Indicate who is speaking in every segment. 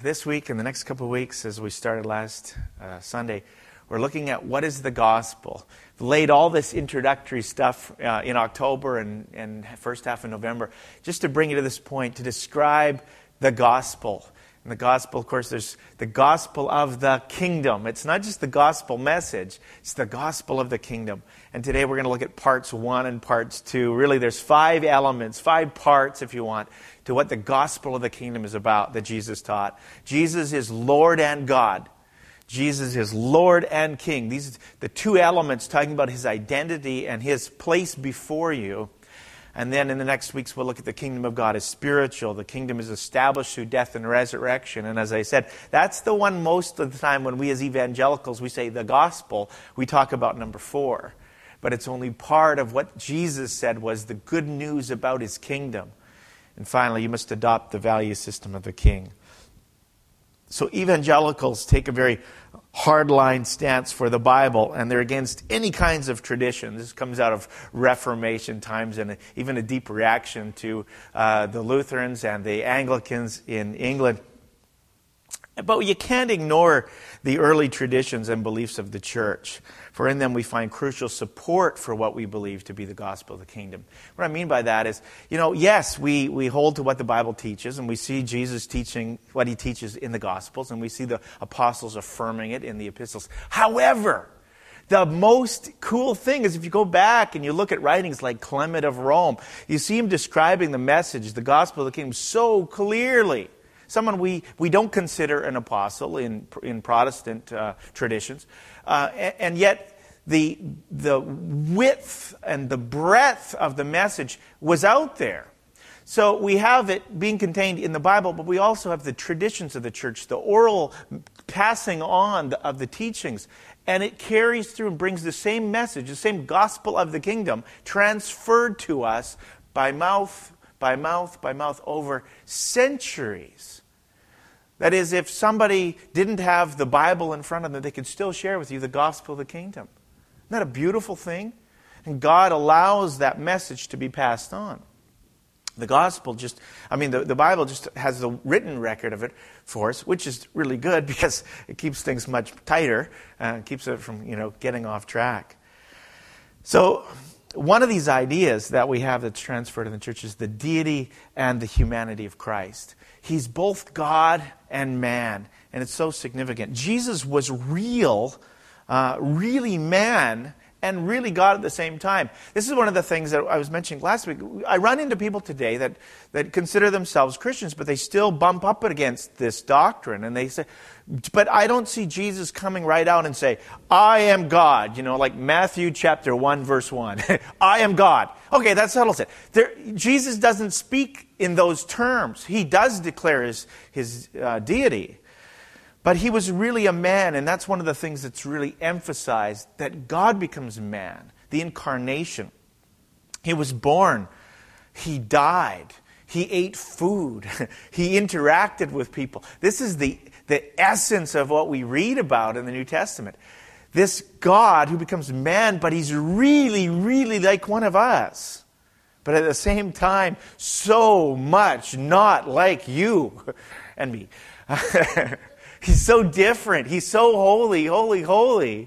Speaker 1: this week and the next couple of weeks, as we started last Sunday, we're looking at what is the gospel. We've laid all this introductory stuff in October and first half of November, just to bring you to this point, to describe the gospel. And the gospel, of course, there's the gospel of the kingdom. It's not just the gospel message, it's the gospel of the kingdom. And today we're going to look at parts 1 and parts 2. Really, there's 5 elements, 5 parts, if you want, to what the gospel of the kingdom is about that Jesus taught. Jesus is Lord and God. Jesus is Lord and King. These are the 2 elements talking about His identity and His place before you. And then in the next weeks, we'll look at the kingdom of God as spiritual. The kingdom is established through death and resurrection. And as I said, that's the one most of the time when we as evangelicals, we say the gospel, we talk about number 4. But it's only part of what Jesus said was the good news about His kingdom. And finally, you must adopt the value system of the king. So evangelicals take a very hardline stance for the Bible, and they're against any kinds of tradition. This comes out of Reformation times and even a deep reaction to the Lutherans and the Anglicans in England. But you can't ignore the early traditions and beliefs of the church, for in them we find crucial support for what we believe to be the gospel of the kingdom. What I mean by that is, yes, we hold to what the Bible teaches, and we see Jesus teaching what He teaches in the Gospels, and we see the apostles affirming it in the epistles. However, the most cool thing is if you go back and you look at writings like Clement of Rome, you see him describing the message, the gospel of the kingdom, so clearly. Someone we don't consider an apostle in Protestant traditions, and yet the width and the breadth of the message was out there. So we have it being contained in the Bible, but we also have the traditions of the church, the oral passing on of the teachings, and it carries through and brings the same message, the same gospel of the kingdom, transferred to us by mouth over centuries. That is, if somebody didn't have the Bible in front of them, they could still share with you the gospel of the kingdom. Isn't that a beautiful thing? And God allows that message to be passed on. The gospel the Bible just has the written record of it for us, which is really good because it keeps things much tighter, keeps it from, getting off track. So, one of these ideas that we have that's transferred in the church is the deity and the humanity of Christ. He's both God and man, and it's so significant. Jesus was really man, and really God at the same time. This is one of the things that I was mentioning last week. I run into people today that consider themselves Christians, but they still bump up against this doctrine. And they say, but I don't see Jesus coming right out and say, I am God. Like Matthew chapter 1, verse 1. I am God. Okay, that settles it. Jesus doesn't speak in those terms. He does declare his deity. But He was really a man, and that's one of the things that's really emphasized, that God becomes man, the incarnation. He was born. He died. He ate food. He interacted with people. This is the essence of what we read about in the New Testament. This God who becomes man, but He's really, really like one of us. But at the same time, so much not like you and me. He's so different. He's so holy, holy, holy.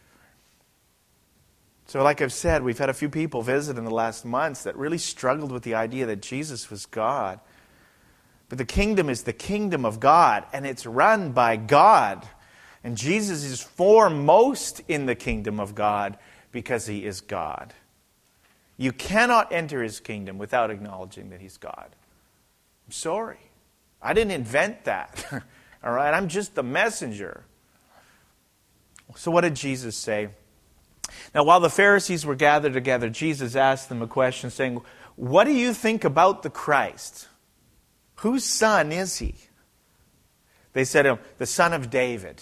Speaker 1: So like I've said, we've had a few people visit in the last months that really struggled with the idea that Jesus was God. But the kingdom is the kingdom of God, and it's run by God. And Jesus is foremost in the kingdom of God because He is God. You cannot enter His kingdom without acknowledging that He's God. I'm sorry. I didn't invent that. All right, I'm just the messenger. So what did Jesus say? Now, while the Pharisees were gathered together, Jesus asked them a question saying, what do you think about the Christ? Whose son is He? They said to Him, the son of David.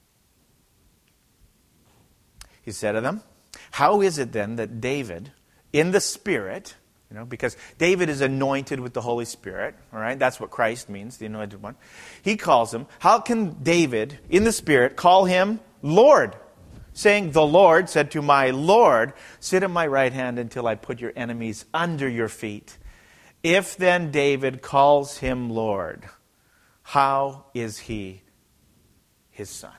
Speaker 1: He said to them, how is it then that David, in the Spirit, because David is anointed with the Holy Spirit, all right? That's what Christ means, the anointed one. He calls Him. How can David, in the Spirit, call Him Lord? Saying, the Lord said to my Lord, sit at my right hand until I put your enemies under your feet. If then David calls Him Lord, how is he his son?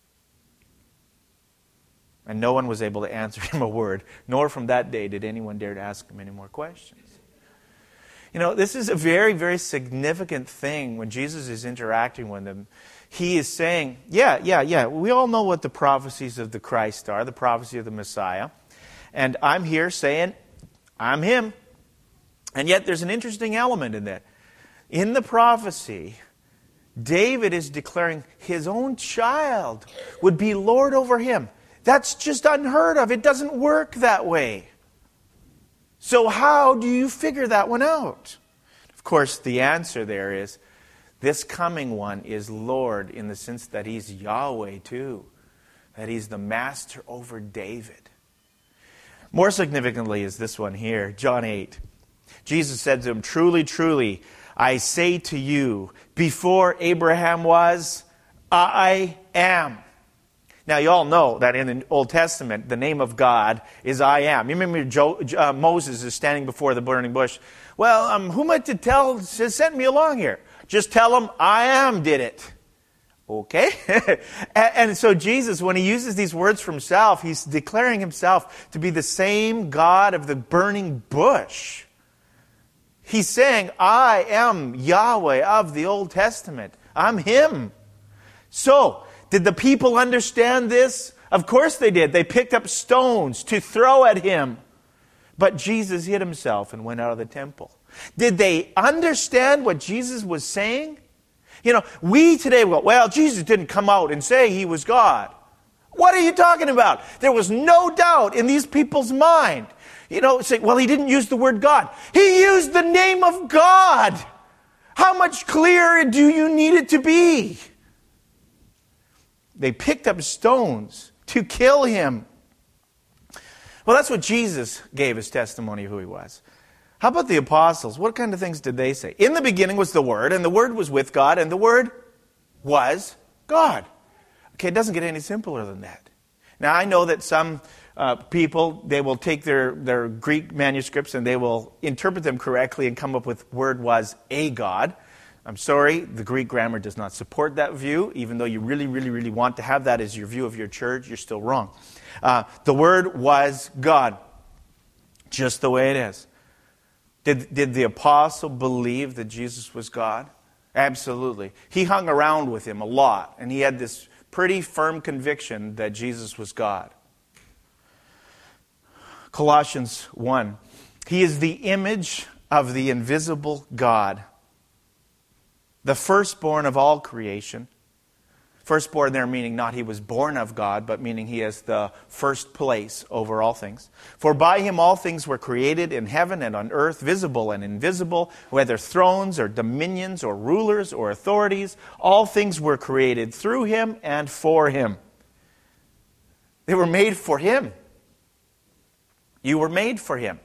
Speaker 1: And no one was able to answer him a word, nor from that day did anyone dare to ask him any more questions. You know, this is a very, very significant thing when Jesus is interacting with them. He is saying, yeah, we all know what the prophecies of the Christ are, the prophecy of the Messiah. And I'm here saying, I'm him. And yet there's an interesting element in that. In the prophecy, David is declaring his own child would be Lord over him. That's just unheard of. It doesn't work that way. So how do you figure that one out? Of course, the answer there is, this coming one is Lord in the sense that he's Yahweh too. That he's the master over David. More significantly is this one here, John 8. Jesus said to him, truly, truly, I say to you, before Abraham was, I am. Now, you all know that in the Old Testament, the name of God is I am. You remember Moses is standing before the burning bush. Well, who am I to tell sent me along here? Just tell him I am did it. Okay? and so Jesus, when he uses these words for himself, he's declaring himself to be the same God of the burning bush. He's saying, I am Yahweh of the Old Testament. I'm him. So, did the people understand this? Of course they did. They picked up stones to throw at him. But Jesus hid himself and went out of the temple. Did they understand what Jesus was saying? You know, we today go, well, Jesus didn't come out and say he was God. What are you talking about? There was no doubt in these people's mind. You know, say, well, he didn't use the word God. He used the name of God. How much clearer do you need it to be? They picked up stones to kill him. Well, that's what Jesus gave his testimony of who he was. How about the apostles? What kind of things did they say? In the beginning was the Word, and the Word was with God, and the Word was God. Okay, it doesn't get any simpler than that. Now, I know that some people, they will take their Greek manuscripts and they will interpret them correctly and come up with Word was a God. I'm sorry, the Greek grammar does not support that view. Even though you really, really, really want to have that as your view of your church, you're still wrong. The Word was God, just the way it is. Did the apostle believe that Jesus was God? Absolutely. He hung around with him a lot, and he had this pretty firm conviction that Jesus was God. Colossians 1. He is the image of the invisible God, the firstborn of all creation. Firstborn there meaning not he was born of God, but meaning he has the first place over all things. For by him all things were created in heaven and on earth, visible and invisible, whether thrones or dominions or rulers or authorities. All things were created through him and for him. They were made for him. You were made for him.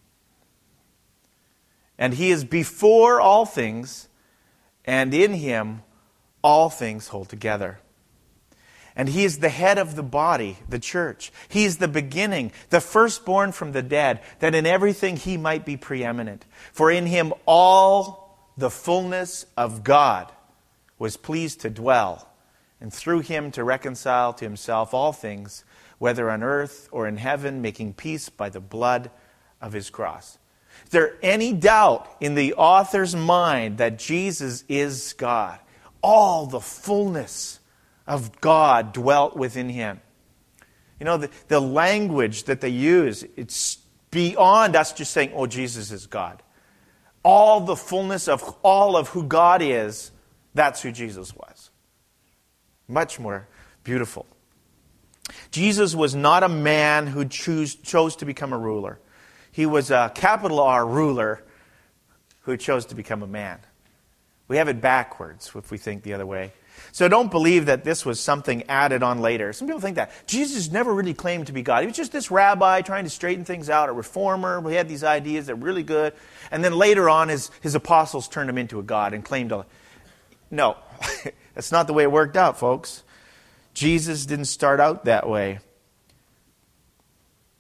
Speaker 1: And he is before all things, and in him all things hold together. And he is the head of the body, the church. He is the beginning, the firstborn from the dead, that in everything he might be preeminent. For in him all the fullness of God was pleased to dwell, and through him to reconcile to himself all things, whether on earth or in heaven, making peace by the blood of his cross. Is there any doubt in the author's mind that Jesus is God? All the fullness of God dwelt within him. You know, the language that they use, it's beyond us just saying, oh, Jesus is God. All the fullness of all of who God is, that's who Jesus was. Much more beautiful. Jesus was not a man who chose to become a ruler. He was a capital R ruler who chose to become a man. We have it backwards if we think the other way. So don't believe that this was something added on later. Some people think that. Jesus never really claimed to be God. He was just this rabbi trying to straighten things out, a reformer. He had these ideas that were really good. And then later on, his apostles turned him into a God and claimed to... No, that's not the way it worked out, folks. Jesus didn't start out that way.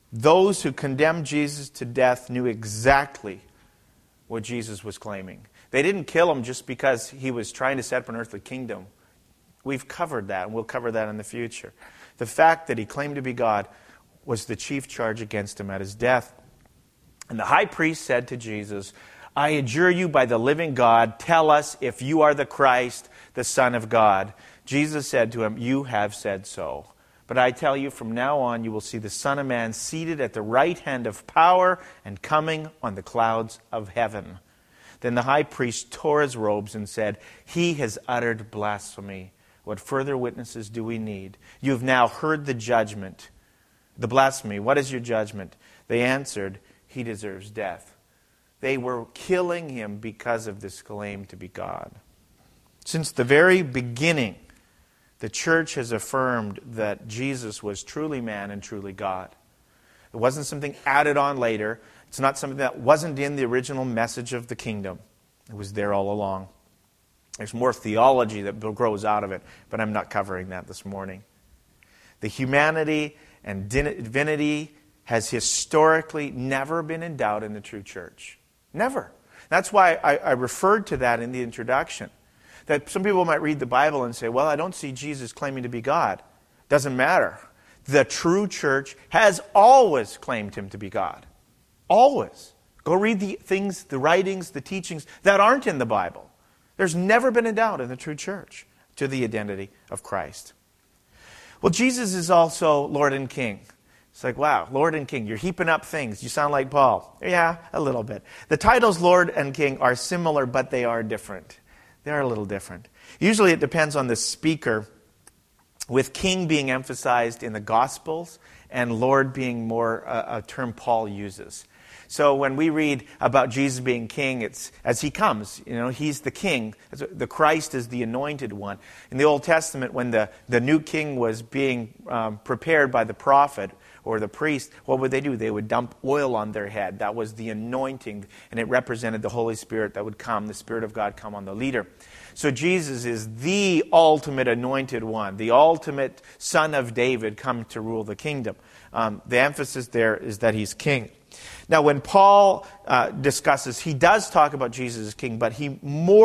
Speaker 1: Those who condemned Jesus to death knew exactly what Jesus was claiming. They didn't kill him just because he was trying to set up an earthly kingdom. We've covered that, and we'll cover that in the future. The fact that he claimed to be God was the chief charge against him at his death. And the high priest said to Jesus, I adjure you by the living God, tell us if you are the Christ, the Son of God. Jesus said to him, you have said so. But I tell you, from now on you will see the Son of Man seated at the right hand of power and coming on the clouds of heaven. Then the high priest tore his robes and said, he has uttered blasphemy. What further witnesses do we need? You have now heard the judgment. The blasphemy, what is your judgment? They answered, he deserves death. They were killing him because of this claim to be God. Since the very beginning, the church has affirmed that Jesus was truly man and truly God. It wasn't something added on later. It's not something that wasn't in the original message of the kingdom. It was there all along. There's more theology that grows out of it, but I'm not covering that this morning. The humanity and divinity has historically never been in doubt in the true church. Never. That's why I referred to that in the introduction. That some people might read the Bible and say, well, I don't see Jesus claiming to be God. Doesn't matter. The true church has always claimed him to be God. Always. Go read the things, the writings, the teachings that aren't in the Bible. There's never been a doubt in the true church to the identity of Christ. Well, Jesus is also Lord and King. It's like, wow, Lord and King. You're heaping up things. You sound like Paul. Yeah, a little bit. The titles Lord and King are similar, but they are different. They are a little different. Usually it depends on the speaker, with King being emphasized in the Gospels and Lord being more a term Paul uses. So when we read about Jesus being king, it's as he comes. He's the king. The Christ is the anointed one. In the Old Testament, when the new king was being prepared by the prophet or the priest, what would they do? They would dump oil on their head. That was the anointing, and it represented the Holy Spirit that would come, the Spirit of God come on the leader. So Jesus is the ultimate anointed one, the ultimate son of David come to rule the kingdom. The emphasis there is that he's king. Now, when Paul discusses, he does talk about Jesus as king, but he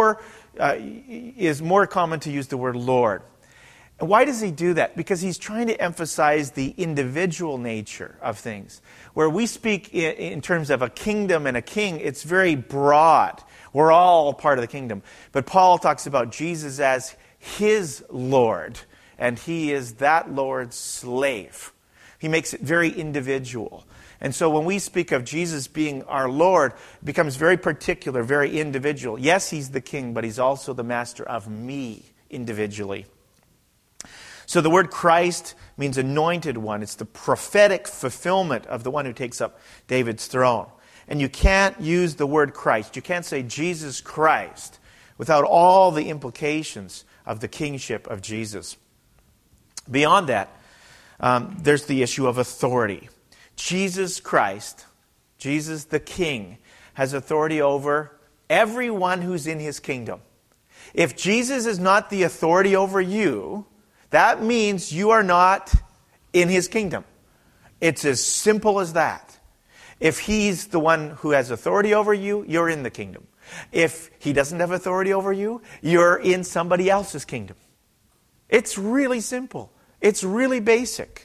Speaker 1: is more common to use the word Lord. And why does he do that? Because he's trying to emphasize the individual nature of things. Where we speak in terms of a kingdom and a king, it's very broad. We're all part of the kingdom. But Paul talks about Jesus as his Lord, and he is that Lord's slave. He makes it very individual. And so when we speak of Jesus being our Lord, it becomes very particular, very individual. Yes, he's the king, but he's also the master of me individually. So the word Christ means anointed one. It's the prophetic fulfillment of the one who takes up David's throne. And you can't use the word Christ. You can't say Jesus Christ without all the implications of the kingship of Jesus. Beyond that, there's the issue of authority. Jesus Christ, Jesus the King, has authority over everyone who's in his kingdom. If Jesus is not the authority over you, that means you are not in his kingdom. It's as simple as that. If he's the one who has authority over you, you're in the kingdom. If he doesn't have authority over you, you're in somebody else's kingdom. It's really simple. It's really basic.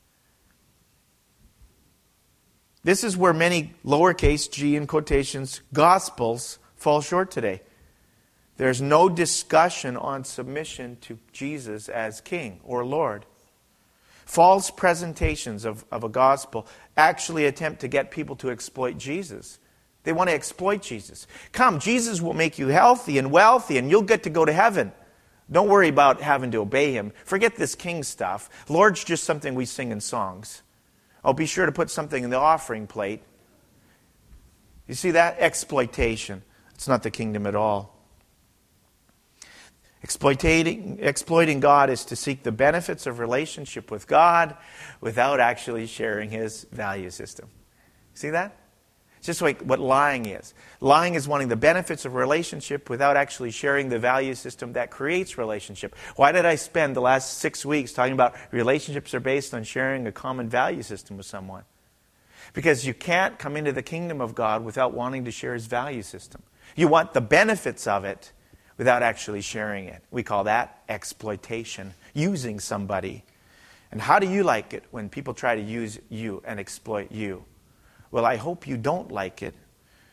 Speaker 1: This is where many lowercase g in quotations gospels fall short today. There's no discussion on submission to Jesus as King or Lord. False presentations of a gospel actually attempt to get people to exploit Jesus. They want to exploit Jesus. Come, Jesus will make you healthy and wealthy and you'll get to go to heaven. Don't worry about having to obey him. Forget this king stuff. Lord's just something we sing in songs. Oh, be sure to put something in the offering plate. You see that? Exploitation. It's not the kingdom at all. Exploiting God is to seek the benefits of relationship with God without actually sharing his value system. See that? It's just like what lying is. Lying is wanting the benefits of relationship without actually sharing the value system that creates relationship. Why did I spend the last 6 weeks talking about relationships are based on sharing a common value system with someone? Because you can't come into the kingdom of God without wanting to share his value system. You want the benefits of it without actually sharing it. We call that exploitation, using somebody. And how do you like it when people try to use you and exploit you? Well, I hope you don't like it.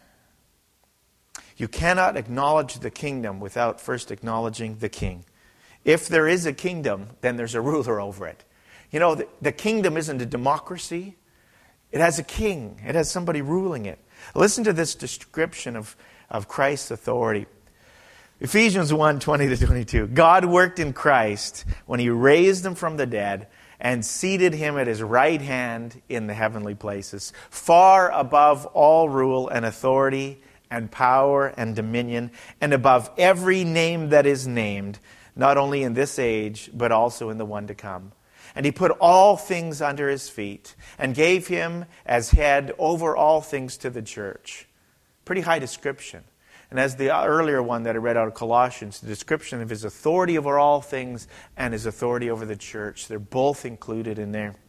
Speaker 1: You cannot acknowledge the kingdom without first acknowledging the king. If there is a kingdom, then there's a ruler over it. You know, the kingdom isn't a democracy. It has a king. It has somebody ruling it. Listen to this description of Christ's authority. Ephesians 1:20-22. God worked in Christ when he raised him from the dead and seated him at his right hand in the heavenly places, far above all rule and authority and power and dominion, and above every name that is named, not only in this age, but also in the one to come. And he put all things under his feet and gave him as head over all things to the church. Pretty high description. And as the earlier one that I read out of Colossians, the description of his authority over all things and his authority over the church, they're both included in there.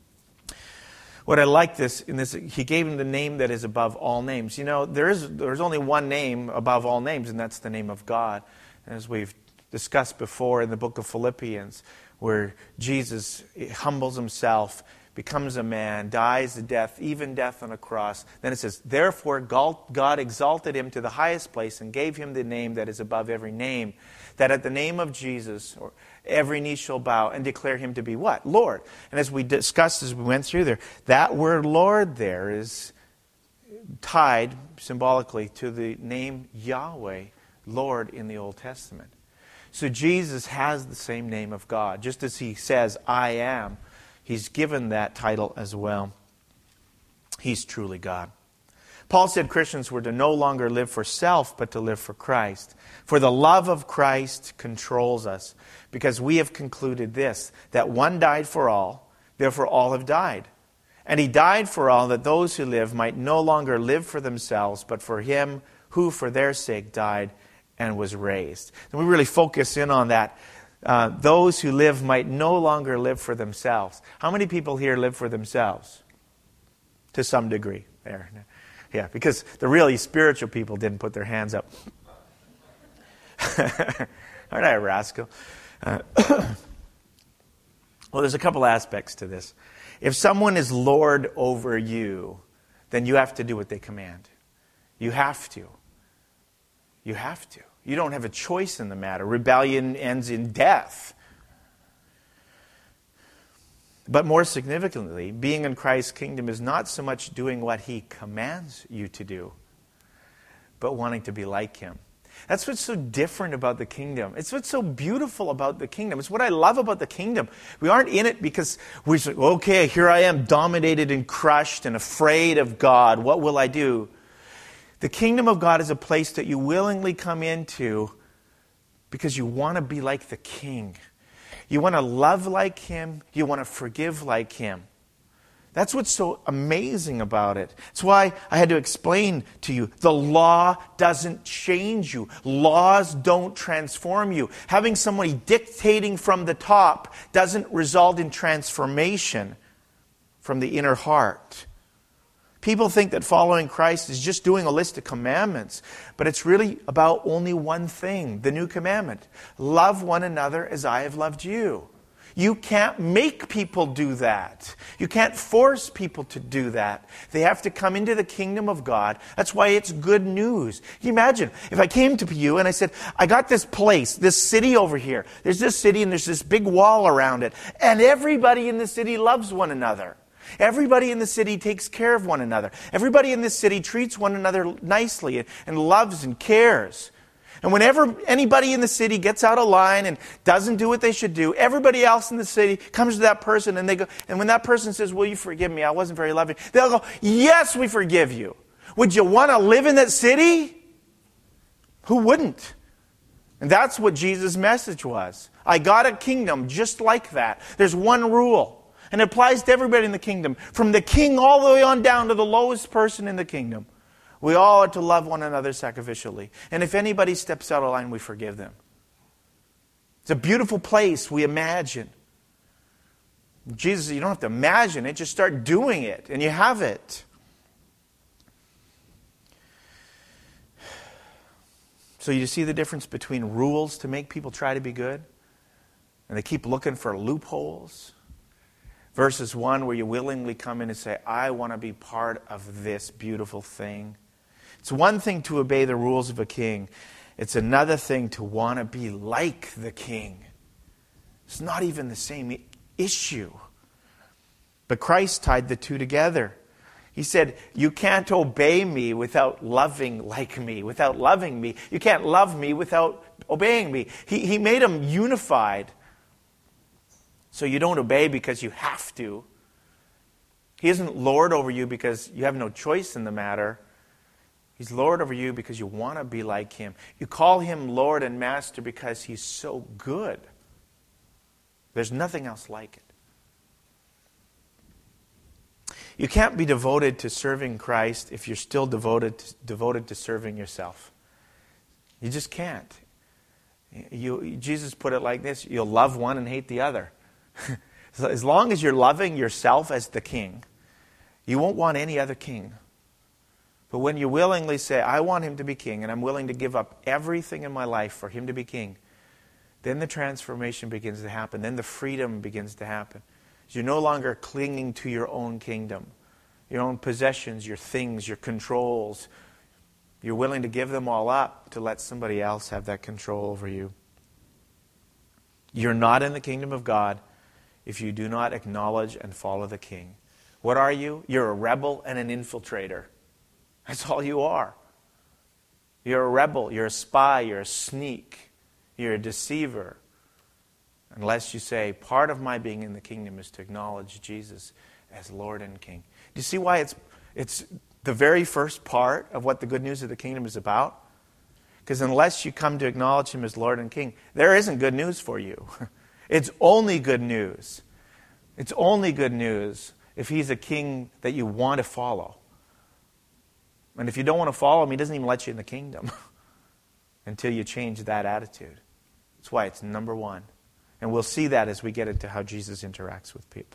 Speaker 1: What I like in this, he gave him the name that is above all names. You know, there's only one name above all names, and that's the name of God. As we've discussed before in the book of Philippians, where Jesus humbles himself, becomes a man, dies the death, even death on a cross. Then it says, therefore God exalted him to the highest place and gave him the name that is above every name, that at the name of Jesus every knee shall bow and declare him to be what? Lord. And as we discussed as we went through there, that word Lord there is tied symbolically to the name Yahweh, Lord in the Old Testament. So Jesus has the same name of God. Just as he says, I am, he's given that title as well. He's truly God. Paul said Christians were to no longer live for self, but to live for Christ. For the love of Christ controls us, because we have concluded this, that one died for all, therefore all have died. And he died for all, that those who live might no longer live for themselves, but for him who for their sake died and was raised. And we really focus in on that. Those who live might no longer live for themselves. How many people here live for themselves? To some degree. There. Yeah, because the really spiritual people didn't put their hands up. Aren't I a rascal? Well, there's a couple aspects to this. If someone is Lord over you, then you have to do what they command. You have to. You have to. You don't have a choice in the matter. Rebellion ends in death. But more significantly, being in Christ's kingdom is not so much doing what he commands you to do, but wanting to be like him. That's what's so different about the kingdom. It's what's so beautiful about the kingdom. It's what I love about the kingdom. We aren't in it because we're just like, okay, here I am, dominated and crushed and afraid of God. What will I do? The kingdom of God is a place that you willingly come into because you want to be like the king. You want to love like him. You want to forgive like him. That's what's so amazing about it. That's why I had to explain to you, the law doesn't change you. Laws don't transform you. Having somebody dictating from the top doesn't result in transformation from the inner heart. People think that following Christ is just doing a list of commandments, but it's really about only one thing, the new commandment. Love one another as I have loved you. You can't make people do that. You can't force people to do that. They have to come into the kingdom of God. That's why it's good news. Can you imagine if I came to you and I said, I got this place, this city over here. There's this city and there's this big wall around it. And everybody in the city loves one another. Everybody in the city takes care of one another. Everybody in this city treats one another nicely and loves and cares. And whenever anybody in the city gets out of line and doesn't do what they should do, everybody else in the city comes to that person and they go, and when that person says, will you forgive me? I wasn't very loving. They'll go, yes, we forgive you. Would you want to live in that city? Who wouldn't? And that's what Jesus' message was. I got a kingdom just like that. There's one rule. And it applies to everybody in the kingdom. From the king all the way on down to the lowest person in the kingdom. We all are to love one another sacrificially. And if anybody steps out of line, we forgive them. It's a beautiful place, we imagine. Jesus, you don't have to imagine it. Just start doing it. And you have it. So you see the difference between rules to make people try to be good, and they keep looking for loopholes, versus one where you willingly come in and say, I want to be part of this beautiful thing. It's one thing to obey the rules of a king. It's another thing to want to be like the king. It's not even the same issue. But Christ tied the two together. He said, you can't obey me without loving like me, without loving me. You can't love me without obeying me. He made them unified. So you don't obey because you have to. He isn't Lord over you because you have no choice in the matter. He's Lord over you because you want to be like Him. You call Him Lord and Master because He's so good. There's nothing else like it. You can't be devoted to serving Christ if you're still devoted to serving yourself. You just can't. Jesus put it like this, you'll love one and hate the other. So as long as you're loving yourself as the king, you won't want any other king. But when you willingly say, I want Him to be king, and I'm willing to give up everything in my life for Him to be king, then the transformation begins to happen. Then the freedom begins to happen. You're no longer clinging to your own kingdom, your own possessions, your things, your controls. You're willing to give them all up to let somebody else have that control over you. You're not in the kingdom of God if you do not acknowledge and follow the king. What are you? You're a rebel and an infiltrator. That's all you are. You're a rebel, you're a spy, you're a sneak, you're a deceiver. Unless you say, part of my being in the kingdom is to acknowledge Jesus as Lord and King. Do you see why it's the very first part of what the good news of the kingdom is about? Because unless you come to acknowledge Him as Lord and King, there isn't good news for you. It's only good news. It's only good news if He's a king that you want to follow. And if you don't want to follow Him, He doesn't even let you in the kingdom until you change that attitude. That's why it's number one. And we'll see that as we get into how Jesus interacts with people.